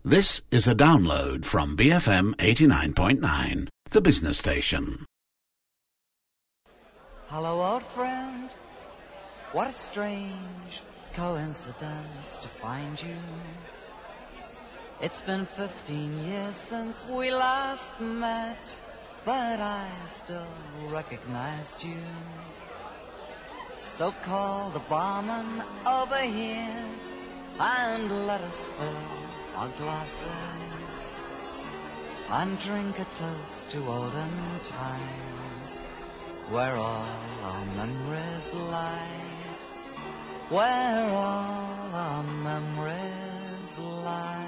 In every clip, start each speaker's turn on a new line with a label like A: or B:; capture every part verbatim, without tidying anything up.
A: This is a download from B F M eighty-nine point nine, the business station.
B: Hello, old friend. What a strange coincidence to find you. It's been fifteen years since we last met, but I still recognized you. So call the barman over here and let us fill our glasses and drink a toast to olden times, where all our memories lie, where all our memories lie.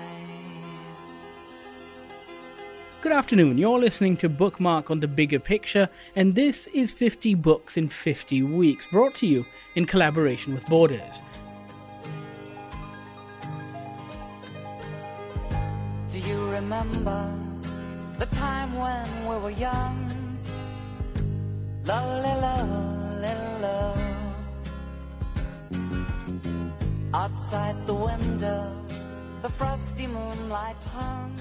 C: Good afternoon, you're listening to Bookmark on the Bigger Picture, and this is fifty Books in fifty Weeks, brought to you in collaboration with Borders.
B: Do you remember the time when we were young? Lowly, lowly, low. Outside the window, the frosty moonlight hung.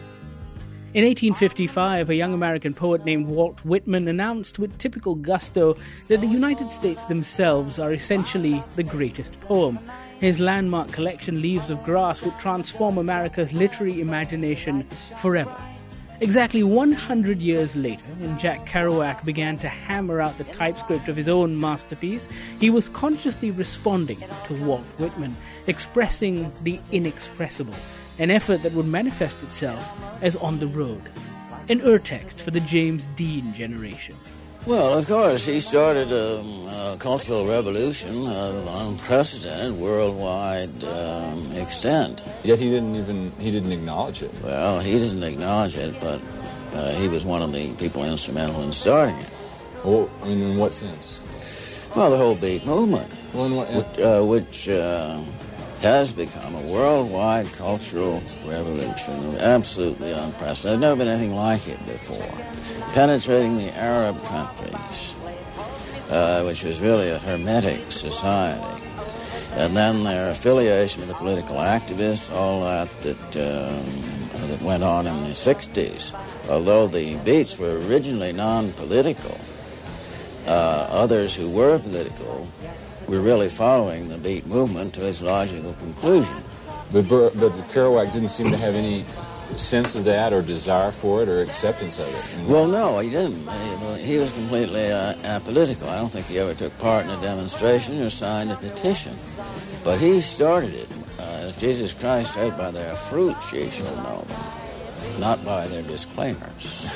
C: In eighteen fifty-five, a young American poet named Walt Whitman announced with typical gusto that the United States themselves are essentially the greatest poem. His landmark collection, Leaves of Grass, would transform America's literary imagination forever. Exactly one hundred years later, when Jack Kerouac began to hammer out the typescript of his own masterpiece, he was consciously responding to Walt Whitman, expressing the inexpressible, an effort that would manifest itself as On the Road, an urtext for the James Dean generation.
D: Well, of course, he started a, a cultural revolution of unprecedented worldwide um, extent.
E: Yet he didn't even, he didn't acknowledge it.
D: Well, he didn't acknowledge it, but uh, he was one of the people instrumental in starting it.
E: Well, I mean, in what sense?
D: Well, the whole beat movement,
E: well, in what,
D: which, uh, which uh, has become a worldwide cultural revolution, absolutely unprecedented. There's never been anything like it before. Penetrating the Arab countries, uh, which was really a hermetic society. And then their affiliation with the political activists, all that that, um, that went on in the sixties. Although the Beats were originally non-political, uh, others who were political were really following the Beat movement to its logical conclusion.
E: But, but Kerouac didn't seem to have any sense of that or desire for it or acceptance of it.
D: Well, no, he didn't. He, he was completely uh, apolitical. I don't think he ever took part in a demonstration or signed a petition. But he started it. Uh, as Jesus Christ said, by their fruits ye shall know them, not by their disclaimers.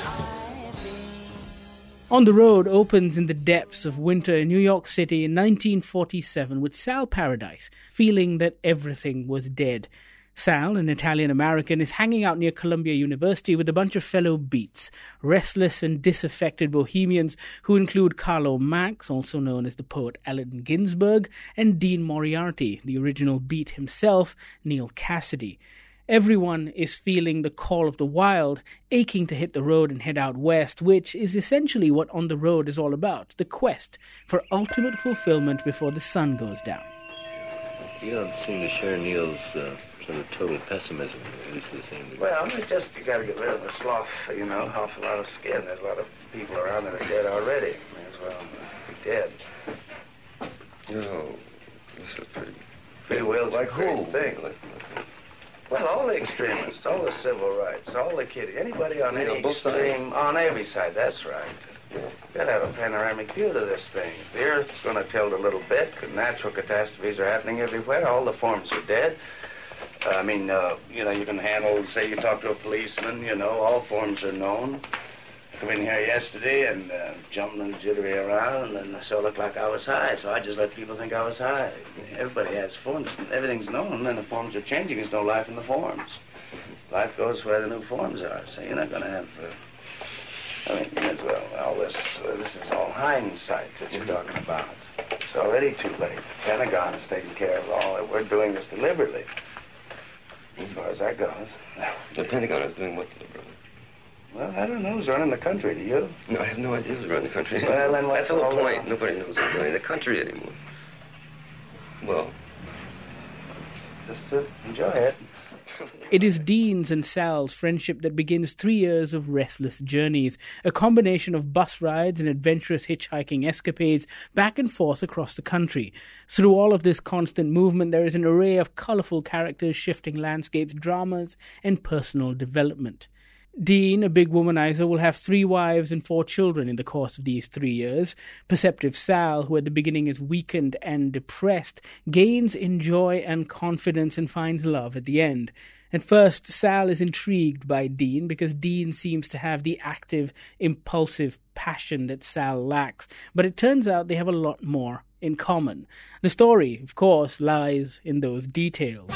C: On the Road opens in the depths of winter in New York City in nineteen forty-seven with Sal Paradise feeling that everything was dead. Sal, an Italian-American, is hanging out near Columbia University with a bunch of fellow Beats, restless and disaffected bohemians who include Carlo Max, also known as the poet Allen Ginsberg, and Dean Moriarty, the original Beat himself, Neal Cassady. Everyone is feeling the call of the wild, aching to hit the road and head out west, which is essentially what On the Road is all about, the quest for ultimate fulfillment before the sun goes down.
F: You don't seem to share Neil's uh, sort of total pessimism, at least it seems.
G: Well, it's just you got to get rid of the slough, you know, off a lot of skin. There's a lot of people around that are dead already. May as well be dead.
F: No, this is pretty...
G: Free will's
F: like
G: a great
F: who?
G: thing.
F: Like,
G: Well, all the extremists, all the civil rights, all the kidding, anybody on
F: You
G: any
F: know, both
G: extreme,
F: sides.
G: on every side, that's right.
F: yeah.
G: You gotta have a panoramic view to this thing. The Earth's gonna tilt a little bit, because natural catastrophes are happening everywhere. All the forms are dead. Uh, I mean, uh, you know, you can handle, say you talk to a policeman, you know, all forms are known. I come in here yesterday and uh, jumping and jittery around, and so it looked like I was high, so I just let people think I was high. Everybody has forms. Everything's known, and the forms are changing. There's no life in the forms. Life goes where the new forms are, so you're not going to have... Uh, I mean, as well, all this, uh, this is all hindsight that you're talking about. It's already too late. The Pentagon is taking care of all that. We're doing this deliberately, as far as that goes.
F: The Pentagon is doing what deliberately?
G: Well, I don't know who's running the country. Do you?
F: No, I have no idea who's running the country.
G: Well, then what's
F: That's the whole
G: all
F: point.
G: the-
F: Nobody knows who's running the country anymore. Well,
G: Just to enjoy it.
C: It is Dean's and Sal's friendship that begins three years of restless journeys, a combination of bus rides and adventurous hitchhiking escapades back and forth across the country. Through all of this constant movement, there is an array of colourful characters, shifting landscapes, dramas, and personal development. Dean, a big womanizer, will have three wives and four children in the course of these three years. Perceptive Sal, who at the beginning is weakened and depressed, gains in joy and confidence and finds love at the end. At first, Sal is intrigued by Dean because Dean seems to have the active, impulsive passion that Sal lacks, but it turns out they have a lot more in common. The story, of course, lies in those details.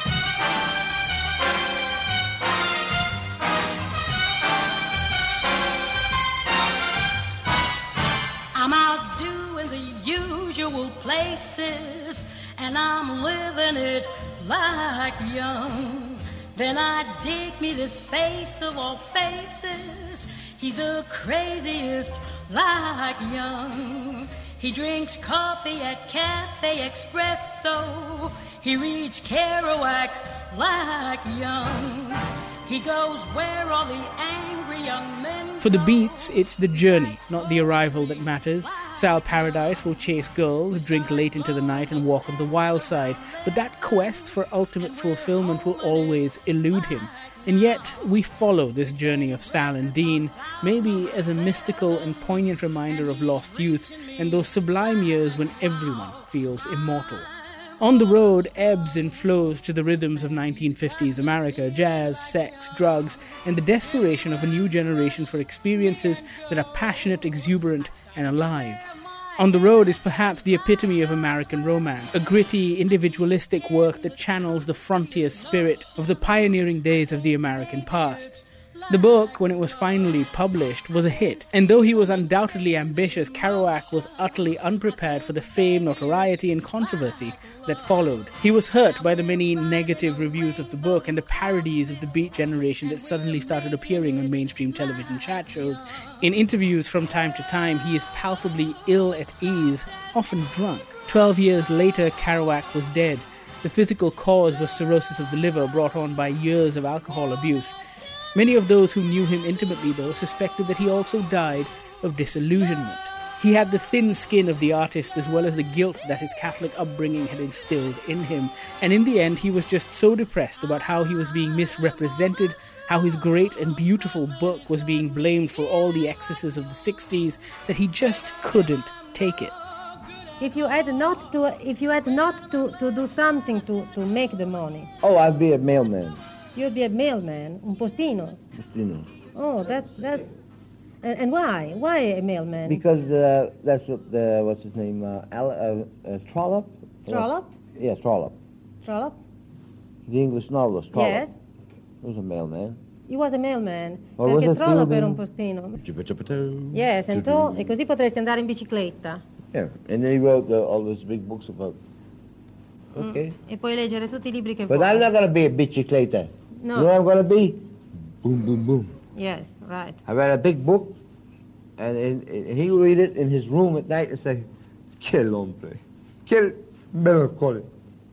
H: I'm out doing the usual places, and I'm living it like young. Then I dig me this face of all faces. He's the craziest like young. He drinks coffee at Cafe Espresso. He reads Kerouac like young. He goes where all the angry young men...
C: For the Beats, it's the journey, not the arrival, that matters. Sal Paradise will chase girls, drink late into the night, and walk on the wild side. But that quest for ultimate fulfillment will always elude him. And yet, we follow this journey of Sal and Dean, maybe as a mystical and poignant reminder of lost youth and those sublime years when everyone feels immortal. On the Road ebbs and flows to the rhythms of nineteen fifties America, jazz, sex, drugs, and the desperation of a new generation for experiences that are passionate, exuberant, and alive. On the Road is perhaps the epitome of American romance, a gritty, individualistic work that channels the frontier spirit of the pioneering days of the American past. The book, when it was finally published, was a hit, and though he was undoubtedly ambitious, Kerouac was utterly unprepared for the fame, notoriety, and controversy that followed. He was hurt by the many negative reviews of the book and the parodies of the Beat generation that suddenly started appearing on mainstream television chat shows. In interviews from time to time, he is palpably ill at ease, often drunk. Twelve years later, Kerouac was dead. The physical cause was cirrhosis of the liver brought on by years of alcohol abuse. Many of those who knew him intimately, though, suspected that he also died of disillusionment. He had the thin skin of the artist as well as the guilt that his Catholic upbringing had instilled in him. And in the end, he was just so depressed about how he was being misrepresented, how his great and beautiful book was being blamed for all the excesses of the sixties, that he just couldn't take it.
I: If you had not to, if you had not to, to do something to, to make the money.
J: Oh, I'd be a mailman.
I: You'd be a mailman, un postino.
J: Postino.
I: Oh, that's that's. And, and why? Why a mailman?
J: Because uh, that's what the what's his name? Uh, Al, uh, uh, Trollope.
I: Trollope.
J: Yeah, Trollope.
I: Trollope.
J: The English novelist Trollope.
I: Yes.
J: He was a mailman.
I: He was a mailman.
J: Or
I: perché
J: was
I: Trollope era un postino. Yes, and to, e così potresti andare in bicicletta.
J: Yeah, and then he wrote uh, all those big books about. Okay.
I: Mm. E puoi leggere tutti i libri che
J: But
I: vuoi.
J: I'm not going to be a bicicleta.
I: No.
J: You know what I'm going to be? Boom, boom, boom.
I: Yes, right.
J: I read a big book, and, and, and he'll read it in his room at night and say, "Quel hombre, quel melancholy."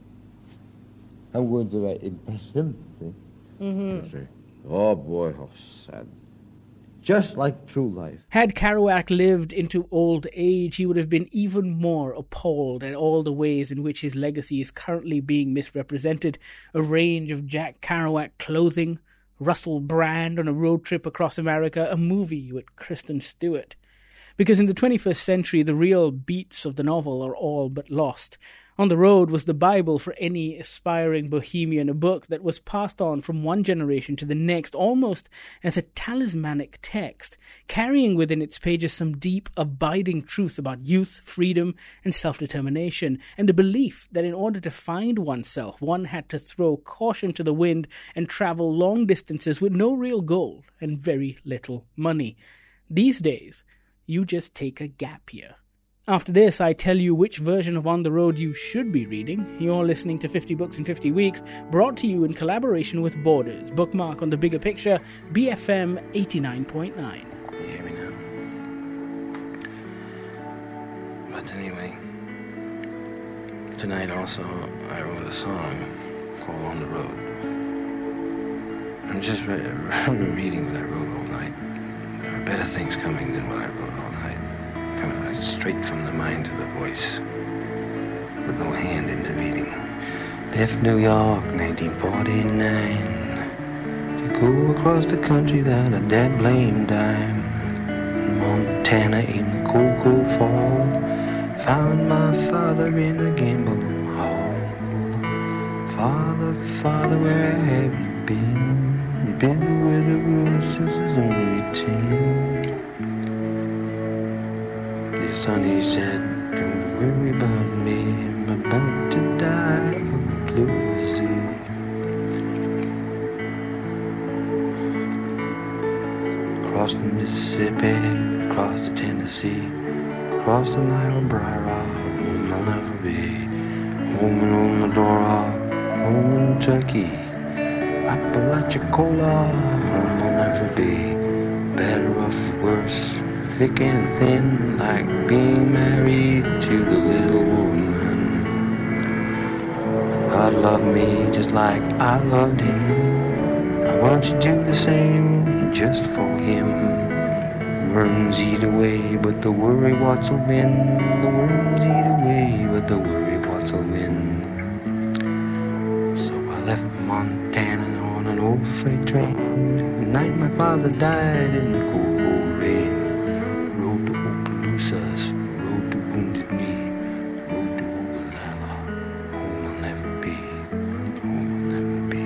J: I'm going to like, impress him. See?
I: Mm-hmm.
J: Say, oh boy, how sad. Just like true life.
C: Had Kerouac lived into old age, he would have been even more appalled at all the ways in which his legacy is currently being misrepresented. A range of Jack Kerouac clothing, Russell Brand on a road trip across America, a movie with Kristen Stewart. Because in the twenty-first century, the real beats of the novel are all but lost. On the Road was the Bible for any aspiring bohemian, a book that was passed on from one generation to the next, almost as a talismanic text, carrying within its pages some deep, abiding truth about youth, freedom, and self-determination, and the belief that in order to find oneself, one had to throw caution to the wind and travel long distances with no real goal and very little money. These days, you just take a gap year. After this, I tell you which version of On the Road you should be reading. You're listening to fifty Books in fifty Weeks, brought to you in collaboration with Borders. Bookmark on the bigger picture, B F M eighty-nine point nine.
F: You hear me now? But anyway, tonight also I wrote a song called On the Road.
K: I'm just re- reading what I wrote all night. There are better things coming than what I wrote all night. Coming right straight from the mind to the voice, with no hand intervening. Left New York, nineteen forty-nine, to go across the country without a dead blame dime. Montana in the cold, cold fall, found my father in a gambling hall. Father, father, where have you been? Been with a woman since I was only ten. Dear son, he said, don't worry about me, I'm about to die of bluesy. Across the Mississippi, across the Tennessee, across the Niobrara, home I'll never be. Home in Onodora, home in Turkey, Apalachicola, home I'll never be. Better or worse, thick and thin, like being married to the little woman. God loved me just like I loved him. I want you to do the same just for him. Worms eat away, but the worry what'll win. The worms eat away, but the worry what'll win. So I left Montana on an old freight train. The night my father died in the cold, cold rain. Rode to Opelousas, rode to Wounded Knee, rode to Oglala. Home I'll never be, home I'll never be.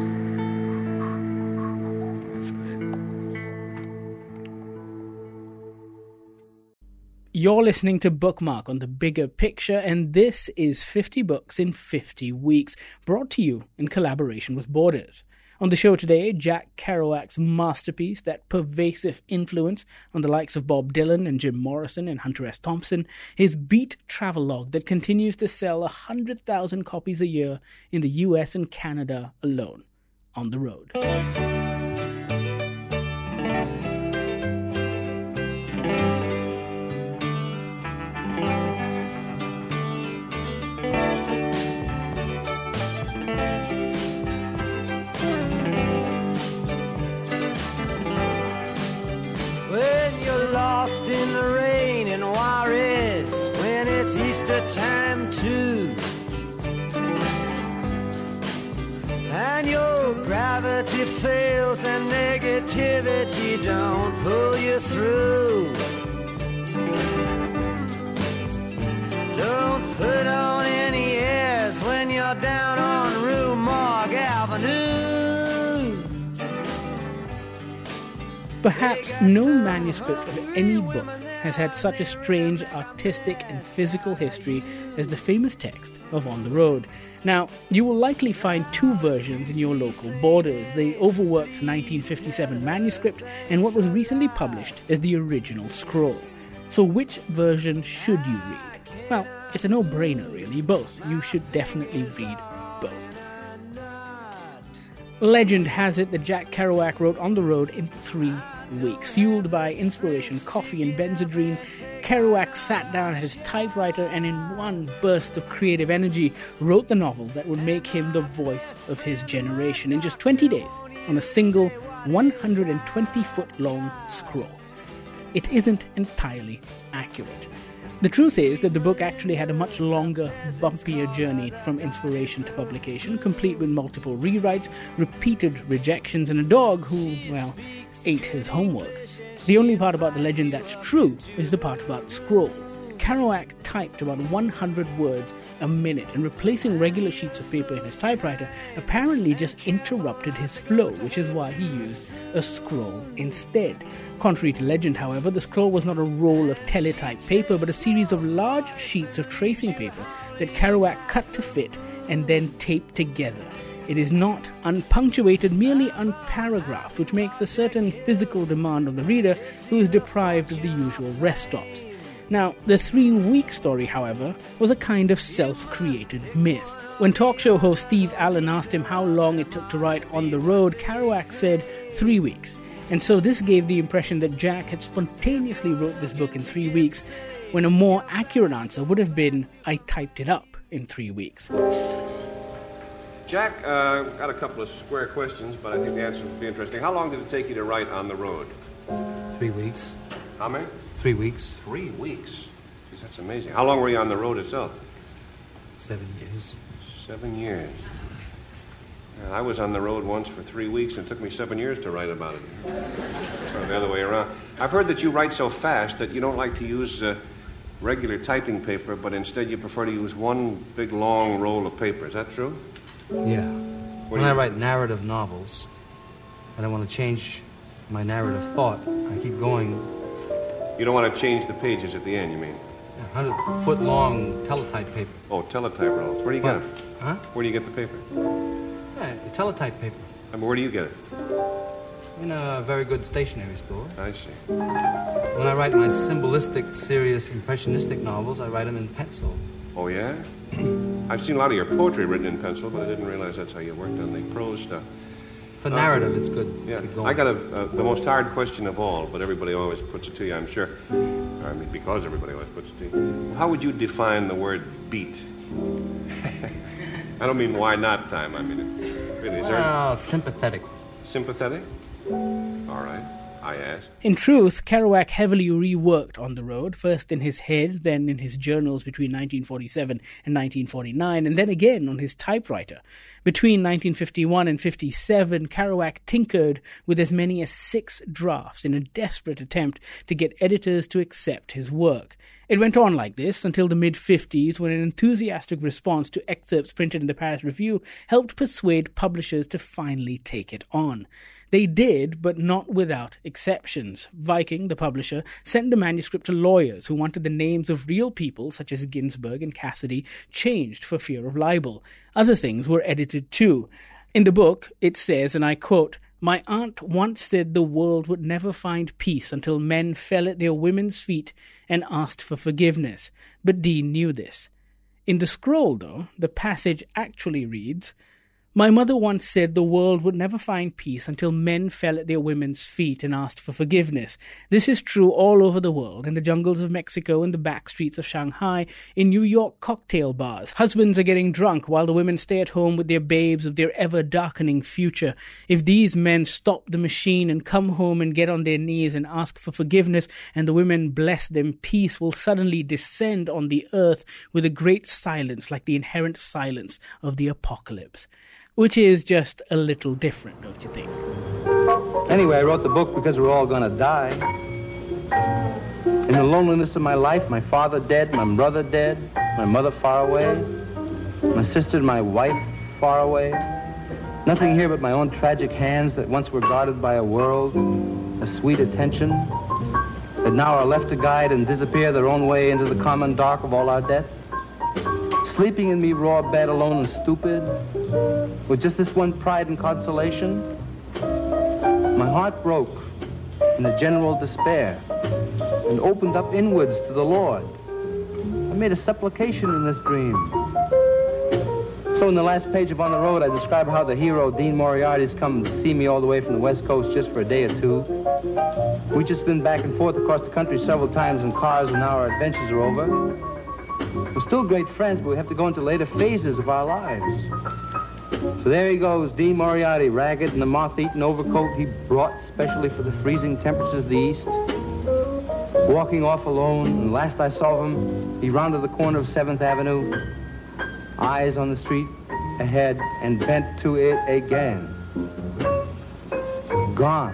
C: You're listening to Bookmark on The Bigger Picture, and this is fifty Books in fifty Weeks, brought to you in collaboration with Borders. On the show today, Jack Kerouac's masterpiece, that pervasive influence on the likes of Bob Dylan and Jim Morrison and Hunter S. Thompson, his beat travelogue that continues to sell one hundred thousand copies a year in the U S and Canada alone. On the Road.
L: Lost in the rain in Juarez when it's Easter time too, and your gravity fails and negativity don't pull you through. Don't put on any airs when you're down on Rue Morgue Avenue.
C: Perhaps no manuscript of any book has had such a strange artistic and physical history as the famous text of On the Road. Now, you will likely find two versions in your local Borders, the overworked nineteen fifty-seven manuscript and what was recently published as the original scroll. So which version should you read? Well, it's a no-brainer really, both. You should definitely read both. Legend has it that Jack Kerouac wrote On the Road in three weeks. Fueled by inspiration, coffee, and Benzedrine, Kerouac sat down at his typewriter and in one burst of creative energy wrote the novel that would make him the voice of his generation in just twenty days on a single one hundred twenty foot long scroll. It isn't entirely accurate. The truth is that the book actually had a much longer, bumpier journey from inspiration to publication, complete with multiple rewrites, repeated rejections, and a dog who, well, ate his homework. The only part about the legend that's true is the part about scroll. Kerouac typed about one hundred words a minute, and replacing regular sheets of paper in his typewriter apparently just interrupted his flow, which is why he used a scroll instead. Contrary to legend, however, the scroll was not a roll of teletype paper, but a series of large sheets of tracing paper that Kerouac cut to fit and then taped together. It is not unpunctuated, merely unparagraphed, which makes a certain physical demand on the reader who is deprived of the usual rest stops. Now, the three-week story, however, was a kind of self-created myth. When talk show host Steve Allen asked him how long it took to write On the Road, Kerouac said three weeks. And so this gave the impression that Jack had spontaneously wrote this book in three weeks, when a more accurate answer would have been, I typed it up in three weeks.
M: Jack, uh, got a couple of square questions, but I think the answers will be interesting. How long did it take you to write On the Road?
K: Three weeks.
M: How many?
K: Three weeks.
M: Three weeks? Jeez, that's amazing. How long were you on the road itself?
K: Seven years.
M: Seven years. Yeah, I was on the road once for three weeks, and it took me seven years to write about it. Or the other way around. I've heard that you write so fast that you don't like to use uh, regular typing paper, but instead you prefer to use one big, long roll of paper. Is that true?
K: Yeah.
M: What
K: When
M: do
K: I
M: you-
K: write narrative novels, and I want to change my narrative thought, I keep going.
M: You don't want to change the pages at the end, you mean?
K: one hundred foot long teletype paper.
M: Oh, teletype rolls. Where do you get
K: What?
M: them?
K: Huh?
M: Where do you get the paper?
K: Yeah, teletype paper.
M: I mean, where do you get it?
K: In a very good stationery store.
M: I see.
K: When I write my symbolistic, serious, impressionistic novels, I write them in pencil.
M: Oh, yeah? I've seen a lot of your poetry written in pencil, but I didn't realize that's how you worked on the prose stuff.
K: For narrative, it's good.
M: Yeah,
K: Keep going.
M: I got a, uh, the most hard question of all, but everybody always puts it to you, I'm sure. I mean, because everybody always puts it to you. How would you define the word beat? I don't mean why not time. I mean, it, really, is there...
K: Well, sympathetic.
M: Sympathetic? All right, I ask.
C: In truth, Kerouac heavily reworked On the Road, first in his head, then in his journals between nineteen forty-seven and nineteen forty-nine, and then again on his typewriter. Between nineteen fifty-one and fifty-seven, Kerouac tinkered with as many as six drafts in a desperate attempt to get editors to accept his work. It went on like this until the mid-fifties, when an enthusiastic response to excerpts printed in the Paris Review helped persuade publishers to finally take it on. They did, but not without exceptions. Viking, the publisher, sent the manuscript to lawyers who wanted the names of real people, such as Ginsberg and Cassidy, changed for fear of libel. Other things were edited too. In the book, it says, and I quote, "My aunt once said the world would never find peace until men fell at their women's feet and asked for forgiveness. But Dean knew this." In the scroll, though, the passage actually reads, "My mother once said the world would never find peace until men fell at their women's feet and asked for forgiveness. This is true all over the world, in the jungles of Mexico, in the back streets of Shanghai, in New York cocktail bars. Husbands are getting drunk while the women stay at home with their babes of their ever-darkening future. If these men stop the machine and come home and get on their knees and ask for forgiveness, and the women bless them, peace will suddenly descend on the earth with a great silence, like the inherent silence of the apocalypse." Which is just a little different, don't you think?
K: Anyway, I wrote the book because we're all going to die. In the loneliness of my life, my father dead, my brother dead, my mother far away, my sister and my wife far away. Nothing here but my own tragic hands that once were guarded by a world, a sweet attention, that now are left to guide and disappear their own way into the common dark of all our death. Sleeping in me raw bed alone and stupid, with just this one pride and consolation. My heart broke in the general despair and opened up inwards to the Lord. I made a supplication in this dream. So in the last page of On the Road, I describe how the hero, Dean Moriarty's come to see me all the way from the West Coast just for a day or two. We've just been back and forth across the country several times in cars, and now our adventures are over. We're still great friends, but we have to go into later phases of our lives. So there he goes, Dean Moriarty, ragged in a moth-eaten overcoat he brought specially for the freezing temperatures of the East, walking off alone, and last I saw him, he rounded the corner of seventh Avenue, eyes on the street ahead, and bent to it again. Gone.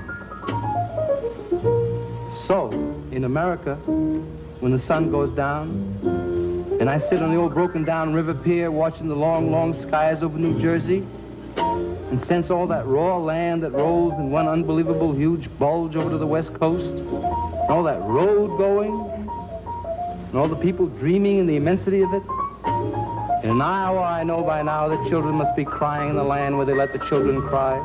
K: So, in America, when the sun goes down, and I sit on the old broken-down river pier watching the long, long skies over New Jersey and sense all that raw land that rolls in one unbelievable huge bulge over to the West Coast, and all that road going, and all the people dreaming in the immensity of it. In an hour, I know by now that children must be crying in the land where they let the children cry.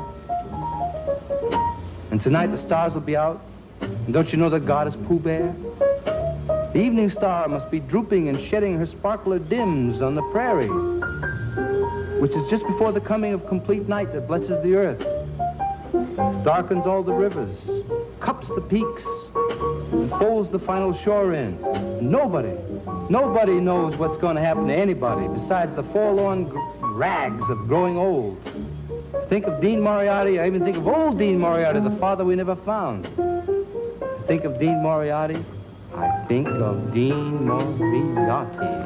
K: And tonight the stars will be out, and don't you know that God is Pooh Bear? The evening star must be drooping and shedding her sparkler dims on the prairie, which is just before the coming of complete night that blesses the earth, darkens all the rivers, cups the peaks, and folds the final shore in. Nobody, nobody knows what's going to happen to anybody besides the forlorn
N: rags of growing old. Think of Dean Moriarty, I even think of old Dean Moriarty, the father we never found. Think of Dean Moriarty, I think of Dean Moriarty.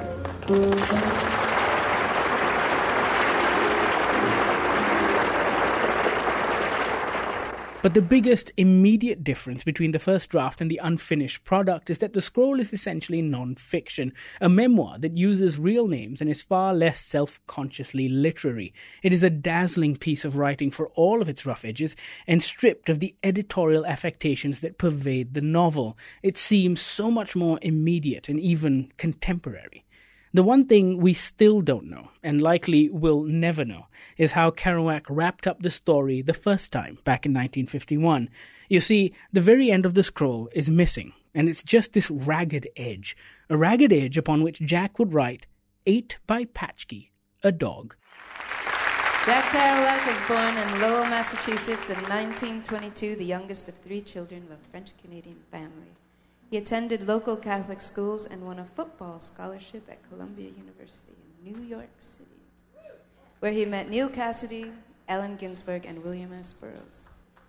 C: But the biggest immediate difference between the first draft and the unfinished product is that the scroll is essentially non-fiction, a memoir that uses real names and is far less self-consciously literary. It is a dazzling piece of writing for all of its rough edges and stripped of the editorial affectations that pervade the novel. It seems so much more immediate and even contemporary. The one thing we still don't know, and likely will never know, is how Kerouac wrapped up the story the first time, back in nineteen fifty-one. You see, the very end of the scroll is missing, and it's just this ragged edge, a ragged edge upon which Jack would write, "Ate by Patchkey, a dog."
O: Jack Kerouac was born in Lowell, Massachusetts in nineteen twenty-two, the youngest of three children of a French-Canadian family. He attended local Catholic schools and won a football scholarship at Columbia University in New York City, where he met Neil Cassidy, Allen Ginsberg, and William S. Burroughs.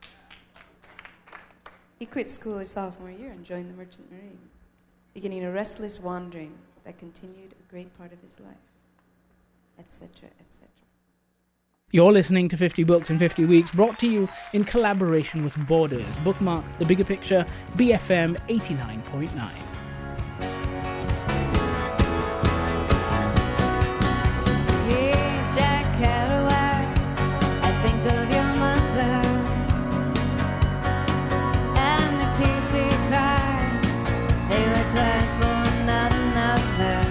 O: He quit school his sophomore year and joined the Merchant Marine, beginning a restless wandering that continued a great part of his life, et cetera, et cetera.
C: You're listening to fifty Books in fifty Weeks, brought to you in collaboration with Borders. Bookmark The Bigger Picture, B F M eighty-nine point nine.
O: Hey, Jack Kerouac, I think of your mother and the tears she cried. They were cried for not another.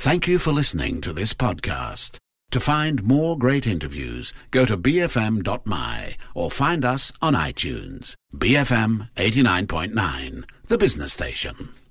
A: Thank you for listening to this podcast. To find more great interviews, go to b f m dot m y or find us on iTunes. B F M eighty-nine point nine, the business station.